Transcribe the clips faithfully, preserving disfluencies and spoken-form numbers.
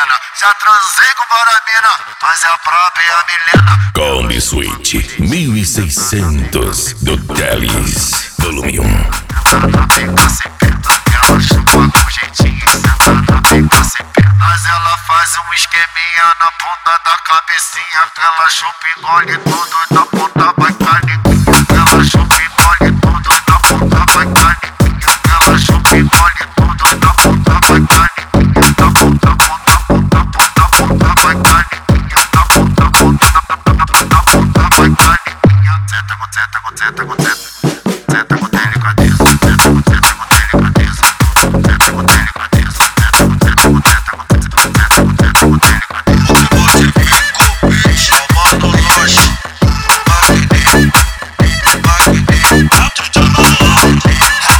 mina. Já transei com várias mina, mas é braba e a Milena. Kombi Suite mil e seiscentos do Teles, volume um. Senta na pica sem pena, ela chupa com jeitinho. Senta na pica sem pena, mas ela faz um esqueminha na ponta da cabecinha. Ela chupa e engole tudo da ponta vai canequinha. Ela chupa e engole tudo da ponta vai canequinha. Ela chupa e engole tudo da ponta vai canequinha. Da ponta, ponta, ponta, ponta, ponta vai canequinha. Da ponta, ponta, da ponta vai canequinha. Senta com senta com senta com senta. Senta com delicadeza. Senta com senta com delicadeza. Senta com delicadeza. Senta com senta com senta com senta com senta com senta com delicadeza. Hoje fico me chamando longe. Magninho, magninho, gato de noite.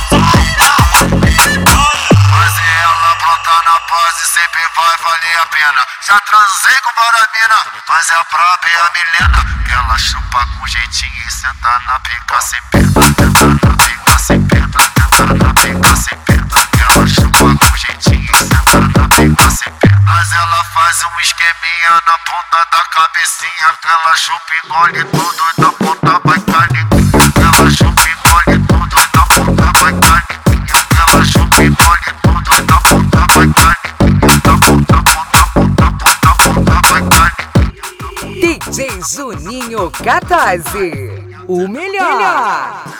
Mas ela pronta na pose sempre vai valer a pena. Já transei com várias mina, mas é a braba e a Milena. Ela chupa com jeitinho e senta na pica sem pena. Senta na pica sem pena, senta na pica sem pena. Ela chupa com jeitinho e senta na pica sem pena. Mas ela faz um esqueminha na ponta da cabecinha. Ela chupa e engole tudo da ponta vai canequinha. Ela chupa e engole tudo da ponta vai canequinha. Ela chupa e engole tudo da ponta vai canequinha. Da ponta, ponta, ponta, ponta, ponta vai canequinha. D J Juninho catorze, o melhor.